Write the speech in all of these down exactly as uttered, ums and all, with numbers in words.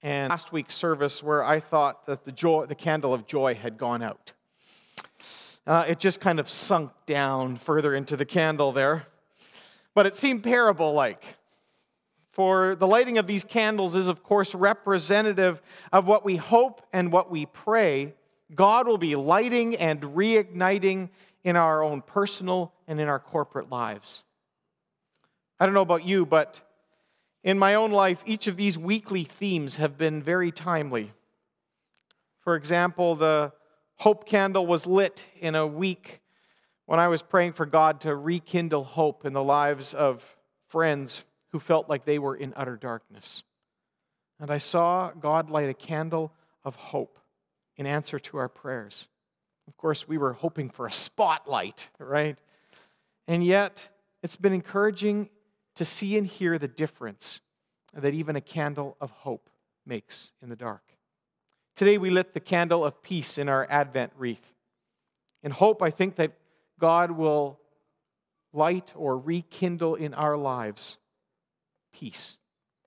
and last week's service where I thought that the joy, the candle of joy had gone out. Uh, it just kind of sunk down further into the candle there. But it seemed parable-like. For the lighting of these candles is, of course, representative of what we hope and what we pray God will be lighting and reigniting in our own personal and in our corporate lives. I don't know about you, but in my own life, each of these weekly themes have been very timely. For example, the hope candle was lit in a week when I was praying for God to rekindle hope in the lives of friends who felt like they were in utter darkness. And I saw God light a candle of hope in answer to our prayers. Of course, we were hoping for a spotlight, right? And yet, it's been encouraging to see and hear the difference that even a candle of hope makes in the dark. Today we lit the candle of peace in our Advent wreath. In hope, I think that God will light or rekindle in our lives peace.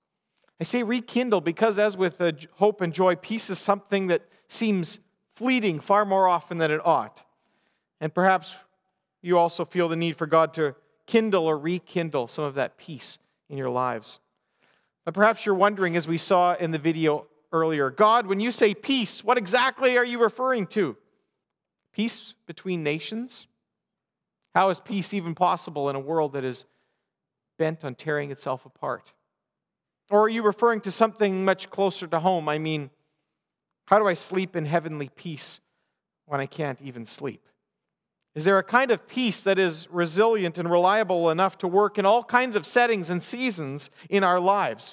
I say rekindle because as with uh, hope and joy, peace is something that seems fleeting far more often than it ought. And perhaps you also feel the need for God to kindle or rekindle some of that peace in your lives. But perhaps you're wondering, as we saw in the video earlier, God, when you say peace, what exactly are you referring to? Peace between nations? How is peace even possible in a world that is bent on tearing itself apart? Or are you referring to something much closer to home? I mean, how do I sleep in heavenly peace when I can't even sleep? Is there a kind of peace that is resilient and reliable enough to work in all kinds of settings and seasons in our lives?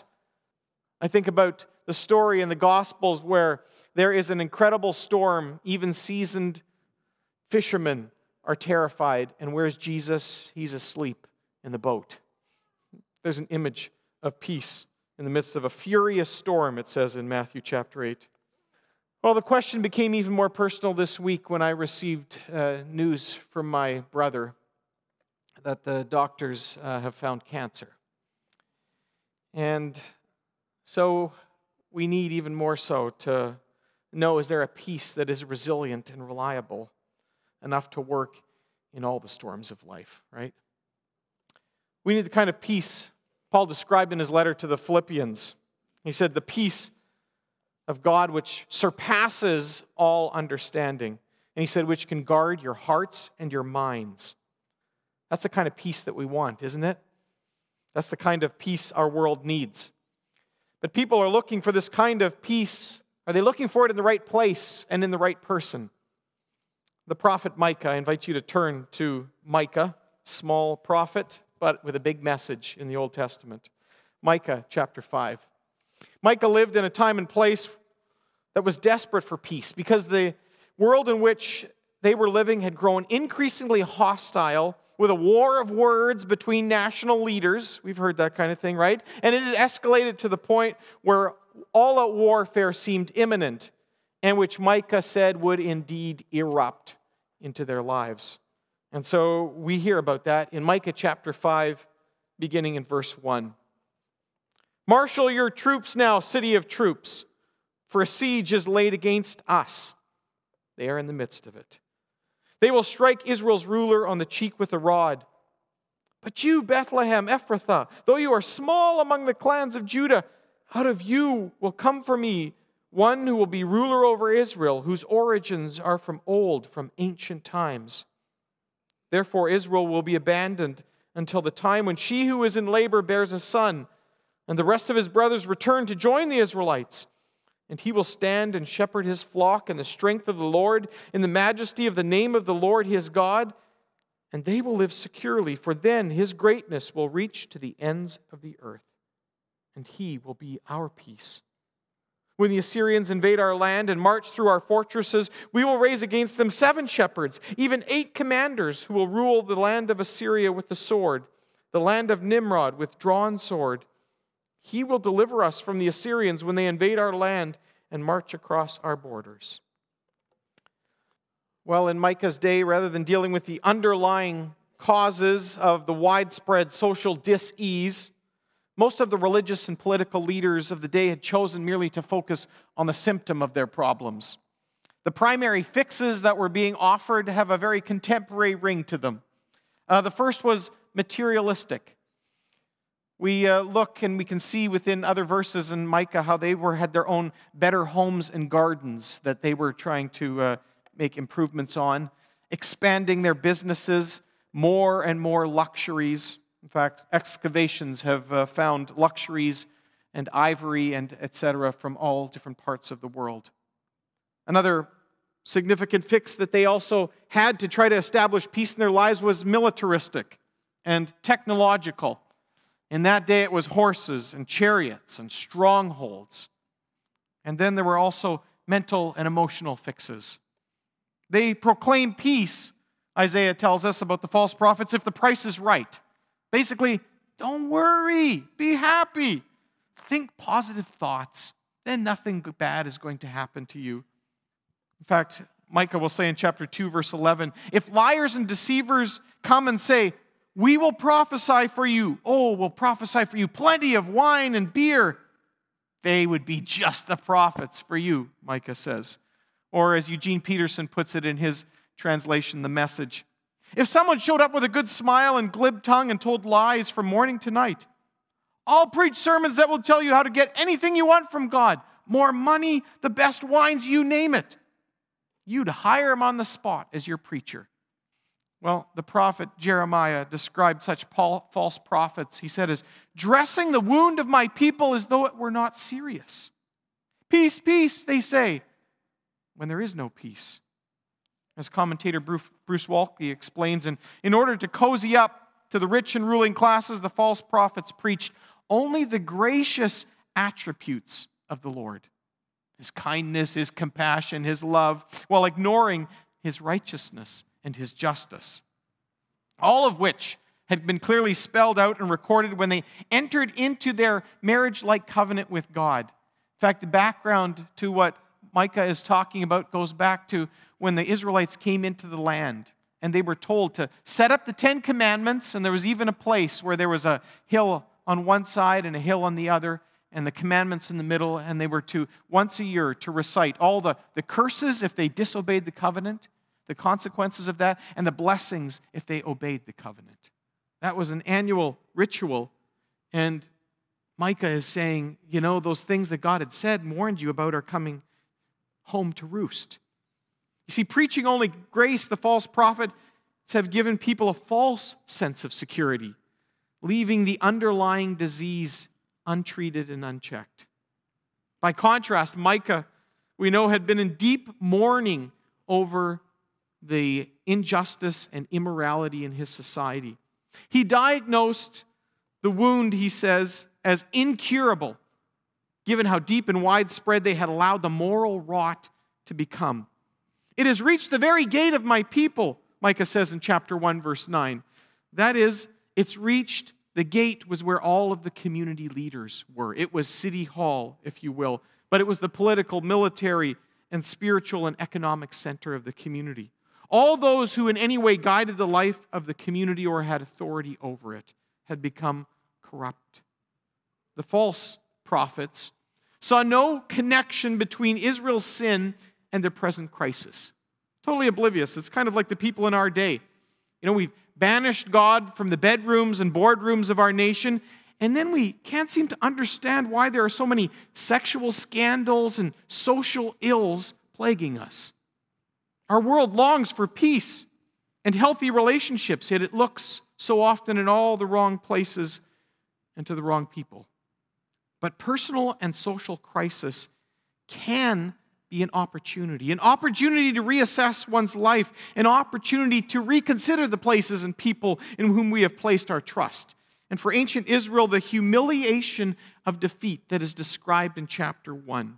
I think about the story in the Gospels where there is an incredible storm. Even seasoned fishermen are terrified. And where's Jesus? He's asleep in the boat. There's an image of peace in the midst of a furious storm, it says in Matthew chapter eight. Well, the question became even more personal this week when I received uh, news from my brother that the doctors uh, have found cancer. And so we need even more so to know, is there a peace that is resilient and reliable enough to work in all the storms of life, right? We need the kind of peace Paul described in his letter to the Philippians. He said, the peace of God which surpasses all understanding. And he said, which can guard your hearts and your minds. That's the kind of peace that we want, isn't it? That's the kind of peace our world needs. But people are looking for this kind of peace. Are they looking for it in the right place and in the right person? The prophet Micah, I invite you to turn to Micah, small prophet, but with a big message in the Old Testament. Micah chapter five. Micah lived in a time and place that was desperate for peace because the world in which they were living had grown increasingly hostile with a war of words between national leaders. We've heard that kind of thing, right? And it had escalated to the point where all-out warfare seemed imminent and which Micah said would indeed erupt into their lives. And so we hear about that in Micah chapter five, beginning in verse one. Marshal your troops now, city of troops, for a siege is laid against us. They are in the midst of it. They will strike Israel's ruler on the cheek with a rod. But you, Bethlehem Ephrathah, though you are small among the clans of Judah, out of you will come for me one who will be ruler over Israel, whose origins are from old, from ancient times. Therefore Israel will be abandoned until the time when she who is in labor bears a son, and the rest of his brothers return to join the Israelites. And he will stand and shepherd his flock in the strength of the Lord, in the majesty of the name of the Lord his God. And they will live securely, for then his greatness will reach to the ends of the earth. And he will be our peace. When the Assyrians invade our land and march through our fortresses, we will raise against them seven shepherds, even eight commanders who will rule the land of Assyria with the sword, the land of Nimrod with drawn sword. He will deliver us from the Assyrians when they invade our land and march across our borders. Well, in Micah's day, rather than dealing with the underlying causes of the widespread social dis-ease, Most of the religious and political leaders of the day had chosen merely to focus on the symptom of their problems. The primary fixes that were being offered have a very contemporary ring to them. Uh, the first was materialistic. We uh, look and we can see within other verses in Micah how they were had their own better homes and gardens that they were trying to uh, make improvements on, expanding their businesses, more and more luxuries. In fact, excavations have uh, found luxuries and ivory and et cetera from all different parts of the world. Another significant fix that they also had to try to establish peace in their lives was militaristic and technological. In that day, it was horses and chariots and strongholds. And then there were also mental and emotional fixes. They proclaim peace, Isaiah tells us about the false prophets, if the price is right. Basically, don't worry, be happy. Think positive thoughts, then nothing bad is going to happen to you. In fact, Micah will say in chapter two, verse eleven, if liars and deceivers come and say, we will prophesy for you, oh, we'll prophesy for you plenty of wine and beer, they would be just the prophets for you, Micah says. Or as Eugene Peterson puts it in his translation, The Message, if someone showed up with a good smile and glib tongue and told lies from morning to night, I'll preach sermons that will tell you how to get anything you want from God. More money, the best wines, you name it. You'd hire him on the spot as your preacher. Well, the prophet Jeremiah described such false prophets, he said, as dressing the wound of my people as though it were not serious. Peace, peace, they say, when there is no peace. As commentator Bruce Waltke explains, in, in order to cozy up to the rich and ruling classes, the false prophets preached only the gracious attributes of the Lord. His kindness, His compassion, His love, while ignoring His righteousness and His justice. All of which had been clearly spelled out and recorded when they entered into their marriage-like covenant with God. In fact, the background to what Micah is talking about goes back to when the Israelites came into the land and they were told to set up the Ten Commandments, and there was even a place where there was a hill on one side and a hill on the other, and the commandments in the middle, and they were to, once a year, to recite all the, the curses if they disobeyed the covenant, the consequences of that, and the blessings if they obeyed the covenant. That was an annual ritual, and Micah is saying, you know, those things that God had said and warned you about are coming home to roost. You see, preaching only grace, the false prophets have given people a false sense of security, leaving the underlying disease untreated and unchecked. By contrast, Micah, we know, had been in deep mourning over the injustice and immorality in his society. He diagnosed the wound, he says, as incurable, given how deep and widespread they had allowed the moral rot to become. It has reached the very gate of my people, Micah says in chapter one, verse nine. That is, it's reached, the gate was where all of the community leaders were. It was City Hall, if you will, but it was the political, military, and spiritual and economic center of the community. All those who in any way guided the life of the community or had authority over it had become corrupt. The false prophets saw no connection between Israel's sin and their present crisis. Totally oblivious. It's kind of like the people in our day. You know, we've banished God from the bedrooms and boardrooms of our nation, and then we can't seem to understand why there are so many sexual scandals and social ills plaguing us. Our world longs for peace and healthy relationships, yet it looks so often in all the wrong places and to the wrong people. But personal and social crisis can be an opportunity, an opportunity to reassess one's life, an opportunity to reconsider the places and people in whom we have placed our trust. And for ancient Israel, the humiliation of defeat that is described in chapter one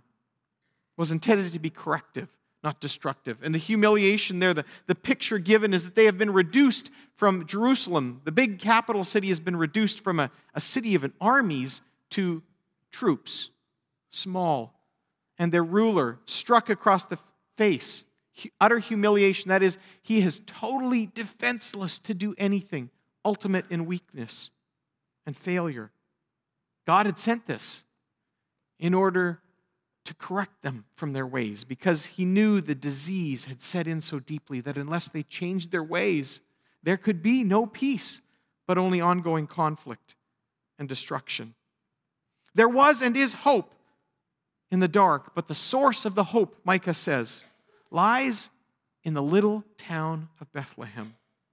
was intended to be corrective, not destructive. And the humiliation there, the, the picture given is that they have been reduced from Jerusalem. The big capital city has been reduced from a, a city of an armies to troops, small, and their ruler struck across the face. Utter humiliation. That is, he is totally defenseless to do anything, ultimate in weakness and failure. God had sent this in order to correct them from their ways, because he knew the disease had set in so deeply that unless they changed their ways, there could be no peace, but only ongoing conflict and destruction. There was and is hope in the dark, but the source of the hope, Micah says, lies in the little town of Bethlehem.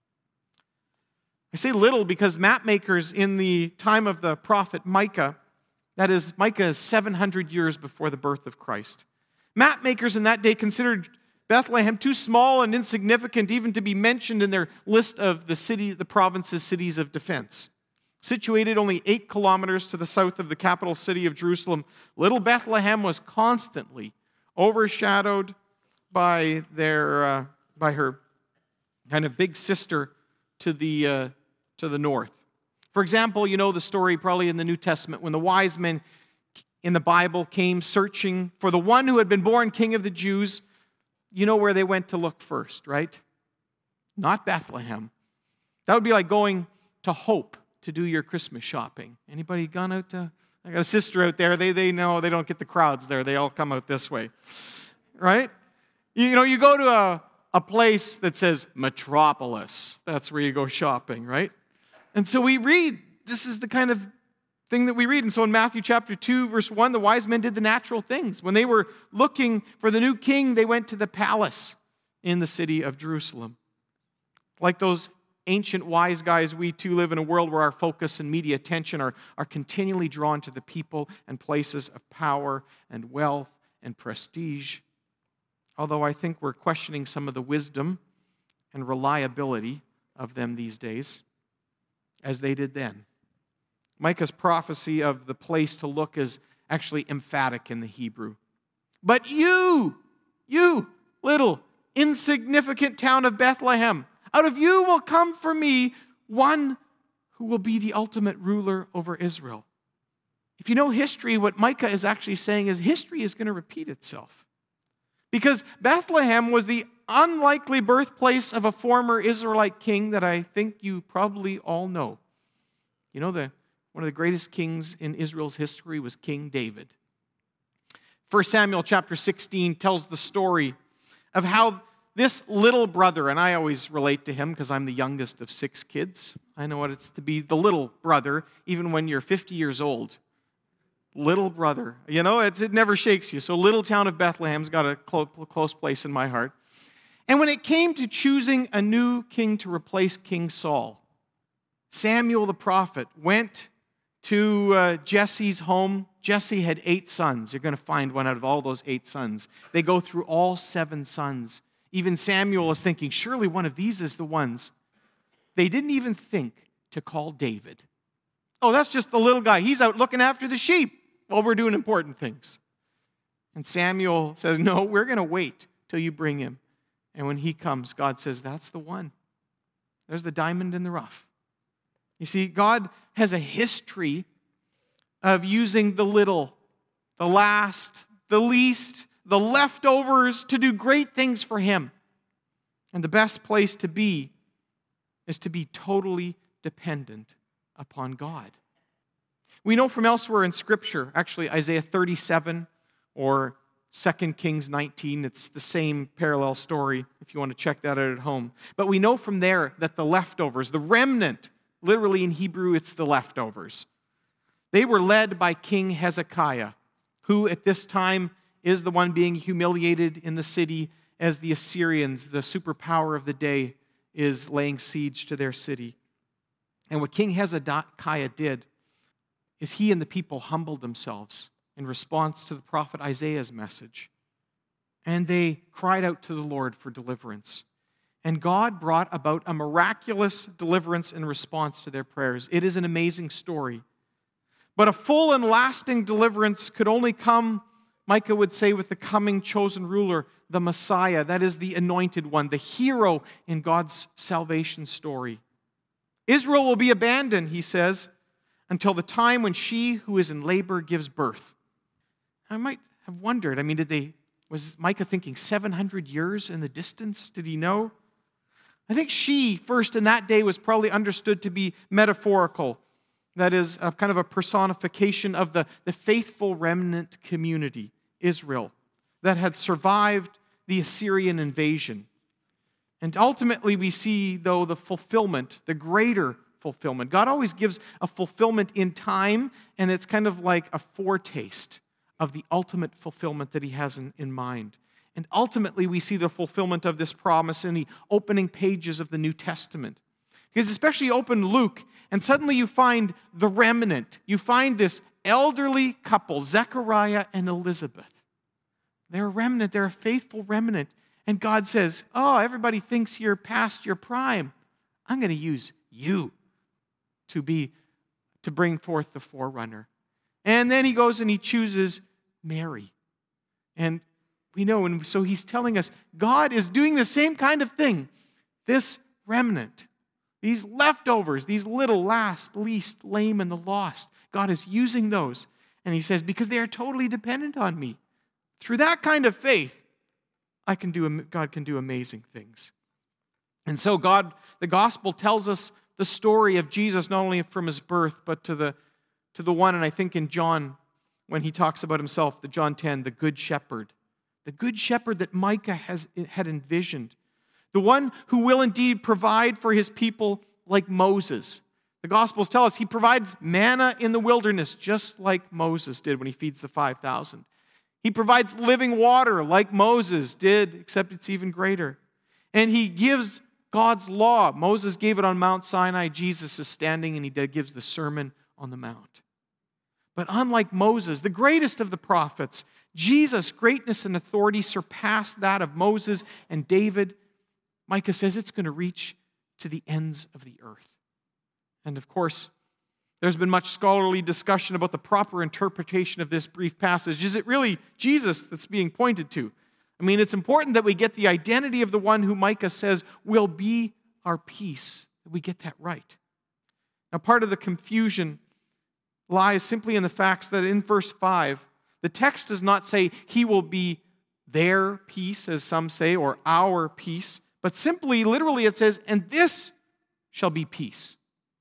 I say little because map makers in the time of the prophet Micah, that is, Micah is seven hundred years before the birth of Christ. Map makers in that day considered Bethlehem too small and insignificant even to be mentioned in their list of the city, the province's cities of defense. Situated only eight kilometers to the south of the capital city of Jerusalem, little Bethlehem was constantly overshadowed by their uh, by her kind of big sister to the uh, to the north. For example, you know the story probably in the New Testament when the wise men in the Bible came searching for the one who had been born King of the Jews. You know where they went to look first, right? Not Bethlehem. That would be like going to Hope to do your Christmas shopping. Anybody gone out to? I got a sister out there. They they know they don't get the crowds there. They all come out this way, right? You know, you go to a, a place that says Metropolis. That's where you go shopping, right? And so we read, this is the kind of thing that we read. And so in Matthew chapter two, verse one, the wise men did the natural things. When they were looking for the new king, they went to the palace in the city of Jerusalem. Like those ancient wise guys, we too live in a world where our focus and media attention are, are continually drawn to the people and places of power and wealth and prestige. Although I think we're questioning some of the wisdom and reliability of them these days, as they did then. Micah's prophecy of the place to look is actually emphatic in the Hebrew. But you, you, little insignificant town of Bethlehem, out of you will come for me one who will be the ultimate ruler over Israel. If you know history, what Micah is actually saying is history is going to repeat itself. Because Bethlehem was the unlikely birthplace of a former Israelite king that I think you probably all know. You know, the one of the greatest kings in Israel's history was King David. First Samuel chapter sixteen tells the story of how this little brother, and I always relate to him because I'm the youngest of six kids. I know what it's to be the little brother, even when you're fifty years old. Little brother. You know, it's, it never shakes you. So little town of Bethlehem's got a close, close place in my heart. And when it came to choosing a new king to replace King Saul, Samuel the prophet went to uh, Jesse's home. Jesse had eight sons. You're going to find one out of all those eight sons. They go through all seven sons. Even Samuel is thinking, surely one of these is the ones. They didn't even think to call David. Oh, that's just the little guy. He's out looking after the sheep while we're doing important things. And Samuel says, no, we're going to wait till you bring him. And when he comes, God says, that's the one. There's the diamond in the rough. You see, God has a history of using the little, the last, the least, the leftovers to do great things for him. And the best place to be is to be totally dependent upon God. We know from elsewhere in Scripture, actually Isaiah thirty-seven or Second Kings nineteen, it's the same parallel story if you want to check that out at home. But we know from there that the leftovers, the remnant, literally in Hebrew it's the leftovers, they were led by King Hezekiah, who at this time is the one being humiliated in the city as the Assyrians, the superpower of the day, is laying siege to their city. And what King Hezekiah did is he and the people humbled themselves in response to the prophet Isaiah's message. And they cried out to the Lord for deliverance. And God brought about a miraculous deliverance in response to their prayers. It is an amazing story. But a full and lasting deliverance could only come, Micah would say, with the coming chosen ruler, the Messiah. That is the anointed one, the hero in God's salvation story. Israel will be abandoned, he says, until the time when she who is in labor gives birth. I might have wondered, I mean, did they, was Micah thinking seven hundred years in the distance? Did he know? I think she, first in that day, was probably understood to be metaphorical. that is a kind of a personification of the, the faithful remnant community, Israel, that had survived the Assyrian invasion. And ultimately we see, though, the fulfillment, the greater fulfillment. God always gives a fulfillment in time, and it's kind of like a foretaste of the ultimate fulfillment that he has in, in mind. And ultimately we see the fulfillment of this promise in the opening pages of the New Testament. Because especially open Luke, and suddenly you find the remnant. You find this elderly couple, Zechariah and Elizabeth. They're a remnant. They're a faithful remnant. And God says, oh, everybody thinks you're past your prime. I'm going to use you to be, to bring forth the forerunner. And then he goes and he chooses Mary. And we know, and so he's telling us, God is doing the same kind of thing. This remnant, these leftovers, these little last, least, lame, and the lost, God is using those. And he says, because they are totally dependent on me. Through that kind of faith, I can do, God can do amazing things. And so God, the gospel tells us the story of Jesus, not only from his birth, but to the, to the one, and I think in John, when he talks about himself, the John ten, the good shepherd. The good shepherd that Micah has, had envisioned. The one who will indeed provide for his people like Moses. The Gospels tell us he provides manna in the wilderness, just like Moses did when he feeds the five thousand. He provides living water like Moses did, except it's even greater. And he gives God's law. Moses gave it on Mount Sinai. Jesus is standing and he gives the Sermon on the Mount. But unlike Moses, the greatest of the prophets, Jesus' greatness and authority surpassed that of Moses and David. Micah says it's going to reach to the ends of the earth. And of course, there's been much scholarly discussion about the proper interpretation of this brief passage. Is it really Jesus that's being pointed to? I mean, it's important that we get the identity of the one who Micah says will be our peace, that we get that right. Now, part of the confusion lies simply in the facts that in verse five, the text does not say he will be their peace, as some say, or our peace, but simply, literally, it says, and this shall be peace.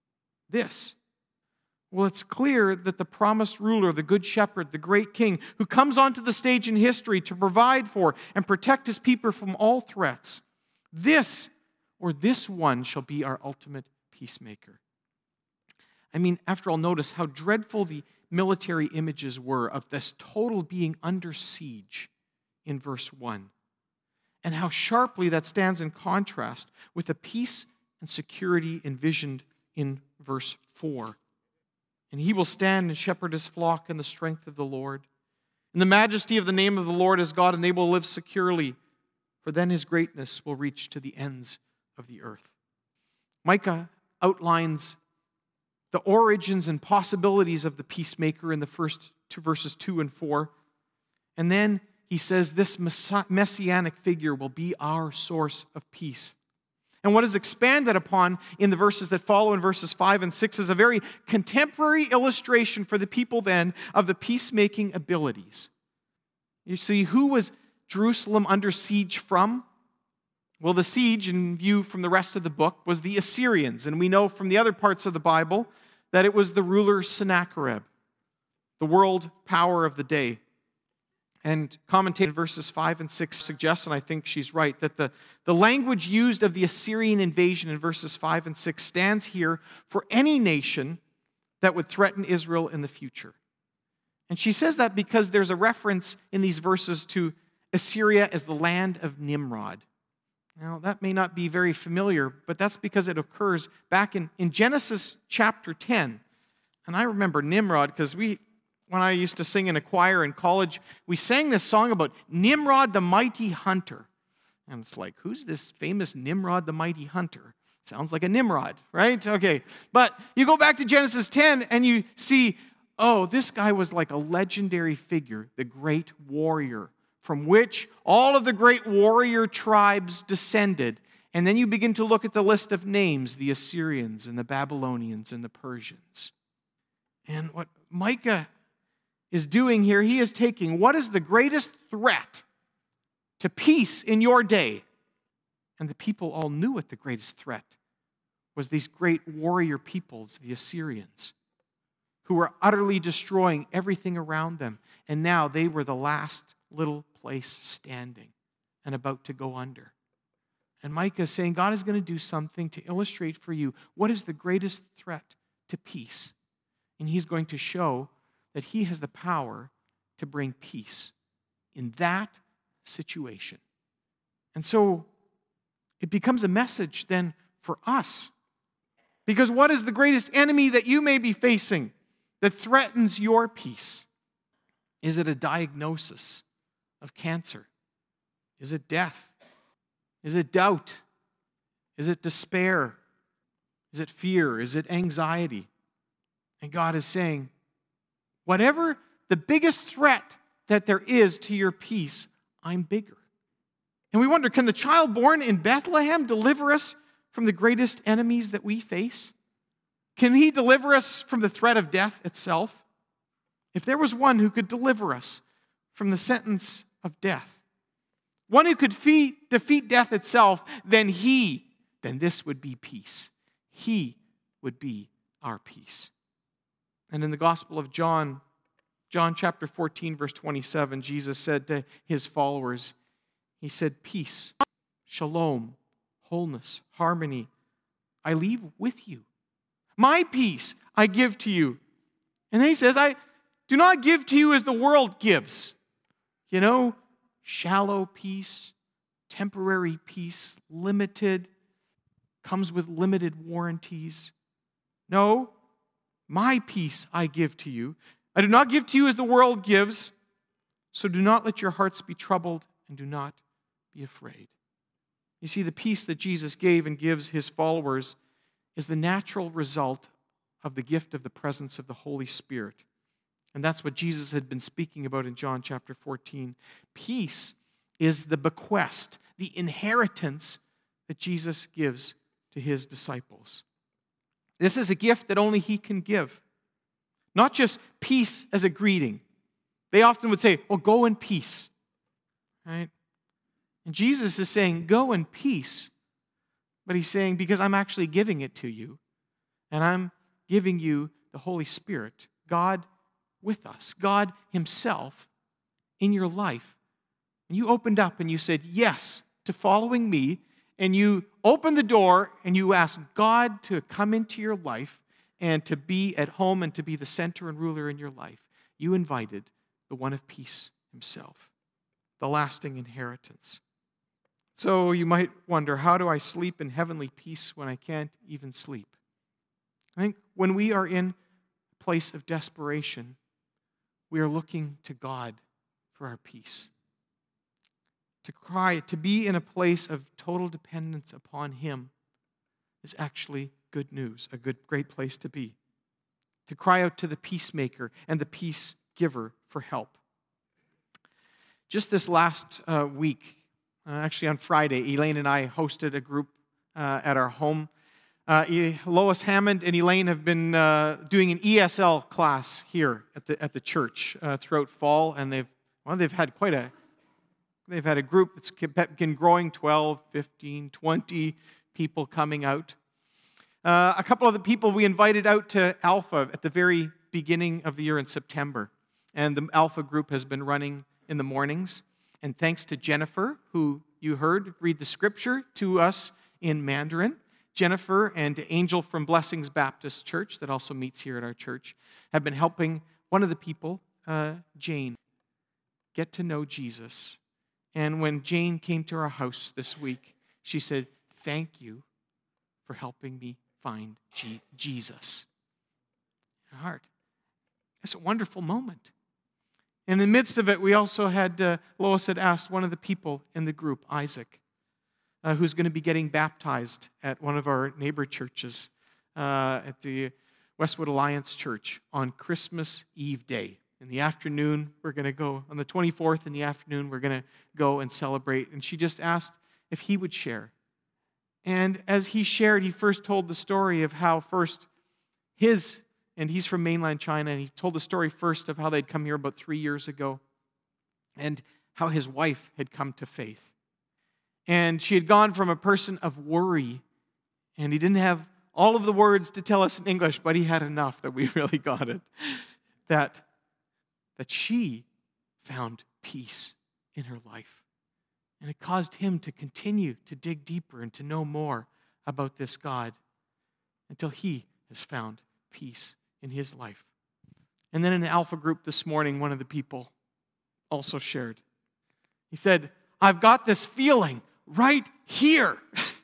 This. Well, it's clear that the promised ruler, the good shepherd, the great king, who comes onto the stage in history to provide for and protect his people from all threats, this or this one shall be our ultimate peacemaker. I mean, after all, notice how dreadful the military images were of this total being under siege in verse one, and how sharply that stands in contrast with the peace and security envisioned in verse four. And he will stand and shepherd his flock in the strength of the Lord. In the majesty of the name of the Lord as God, and they will live securely, for then his greatness will reach to the ends of the earth. Micah outlines the origins and possibilities of the peacemaker in the first two verses two and four. And then he says this messianic figure will be our source of peace. And what is expanded upon in the verses that follow in verses five and six is a very contemporary illustration for the people then of the peacemaking abilities. You see, who was Jerusalem under siege from? Well, the siege, in view from the rest of the book, was the Assyrians. And we know from the other parts of the Bible that it was the ruler Sennacherib, the world power of the day. And commentator in verses five and six suggests, and I think she's right, that the, the language used of the Assyrian invasion in verses five and six stands here for any nation that would threaten Israel in the future. And she says that because there's a reference in these verses to Assyria as the land of Nimrod. Now, that may not be very familiar, but that's because it occurs back in, in Genesis chapter ten. And I remember Nimrod because we... When I used to sing in a choir in college, we sang this song about Nimrod the mighty hunter. And it's like, who's this famous Nimrod the mighty hunter? Sounds like a Nimrod, right? Okay. But you go back to Genesis ten and you see, oh, this guy was like a legendary figure, the great warrior, from which all of the great warrior tribes descended. And then you begin to look at the list of names, the Assyrians and the Babylonians and the Persians. And what Micah is doing here, he is taking what is the greatest threat to peace in your day. And the people all knew what the greatest threat was, these great warrior peoples, the Assyrians. who were utterly destroying everything around them. And now they were the last little place standing and about to go under. And Micah is saying God is going to do something to illustrate for you what is the greatest threat to peace. And he's going to show that he has the power to bring peace in that situation. And so it becomes a message then for us. Because what is the greatest enemy that you may be facing that threatens your peace? Is it a diagnosis of cancer? Is it death? Is it doubt? Is it despair? Is it fear? Is it anxiety? And God is saying, whatever the biggest threat that there is to your peace, I'm bigger. And we wonder, can the child born in Bethlehem deliver us from the greatest enemies that we face? Can he deliver us from the threat of death itself? If there was one who could deliver us from the sentence of death, one who could defeat, defeat death itself, then he, then this would be peace. He would be our peace. And in the Gospel of John, John chapter fourteen, verse twenty-seven, Jesus said to his followers, he said, peace, shalom, wholeness, harmony, I leave with you. My peace I give to you. And then he says, I do not give to you as the world gives. You know, shallow peace, temporary peace, limited, comes with limited warranties. No, my peace I give to you. I do not give to you as the world gives, so do not let your hearts be troubled and do not be afraid. You see, the peace that Jesus gave and gives his followers is the natural result of the gift of the presence of the Holy Spirit. And that's what Jesus had been speaking about in John chapter fourteen. Peace is the bequest, the inheritance that Jesus gives to his disciples. This is a gift that only he can give. Not just peace as a greeting. They often would say, well, go in peace. Right? And Jesus is saying, go in peace. But he's saying, because I'm actually giving it to you. And I'm giving you the Holy Spirit. God with us. God himself in your life. And you opened up and you said yes to following me. And you opened the door and you asked God to come into your life and to be at home and to be the center and ruler in your life. You invited the one of peace himself. The lasting inheritance. So you might wonder, how do I sleep in heavenly peace when I can't even sleep? I think when we are in a place of desperation, we are looking to God for our peace. To cry, to be in a place of total dependence upon him is actually good news, a good, great place to be. To cry out to the peacemaker and the peace giver for help. Just this last uh, week, uh, actually on Friday, Elaine and I hosted a group uh, at our home. Uh, Lois Hammond and Elaine have been uh, doing an E S L class here at the at the church uh, throughout fall, and they've well they've had quite a they've had a group that's been growing, twelve, fifteen, twenty people coming out. Uh, a couple of the people we invited out to Alpha at the very beginning of the year in September, and the Alpha group has been running in the mornings. And thanks to Jennifer, who you heard read the scripture to us in Mandarin. Jennifer and Angel from Blessings Baptist Church, that also meets here at our church, have been helping one of the people, uh, Jane, get to know Jesus. And when Jane came to our house this week, she said, thank you for helping me find G- Jesus. Her heart. It's a wonderful moment. In the midst of it, we also had, uh, Lois had asked one of the people in the group, Isaac, uh, who's going to be getting baptized at one of our neighbor churches, uh, at the Westwood Alliance Church on Christmas Eve day. In the afternoon, we're going to go, on the twenty-fourth in the afternoon, we're going to go and celebrate. And she just asked if he would share. And as he shared, he first told the story of how first his, and he's from mainland China, and he told the story first of how they'd come here about three years ago, and how his wife had come to faith. And she had gone from a person of worry, and he didn't have all of the words to tell us in English, but he had enough that we really got it. That, that she found peace in her life. And it caused him to continue to dig deeper and to know more about this God until he has found peace in his life. And then in the Alpha group this morning, one of the people also shared. He said, I've got this feeling right here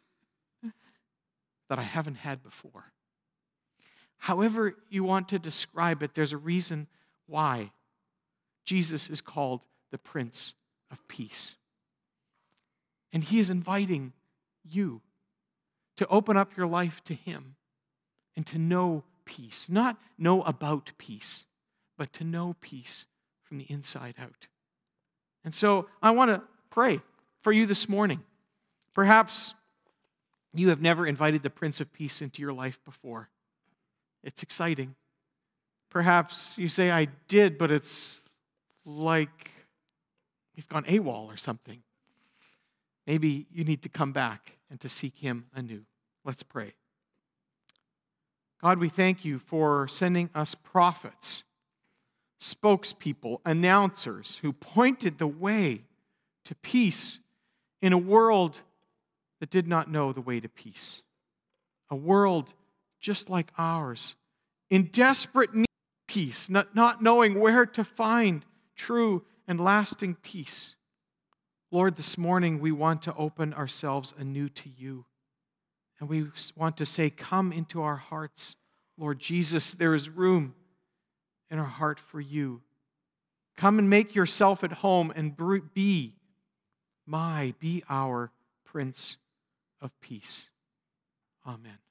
that I haven't had before. However you want to describe it, there's a reason why Jesus is called the Prince of Peace. And he is inviting you to open up your life to him and to know peace. Not know about peace, but to know peace from the inside out. And so I want to pray for you this morning. Perhaps you have never invited the Prince of Peace into your life before. It's exciting. Perhaps you say, I did, but it's like he's gone AWOL or something. Maybe you need to come back and to seek him anew. Let's pray. God, we thank you for sending us prophets, spokespeople, announcers who pointed the way to peace in a world that did not know the way to peace. A world just like ours, in desperate need of peace, not, not knowing where to find true and lasting peace. Lord, this morning we want to open ourselves anew to you. And we want to say, come into our hearts. Lord Jesus, there is room in our heart for you. Come and make yourself at home and be my, be our Prince of Peace. Amen.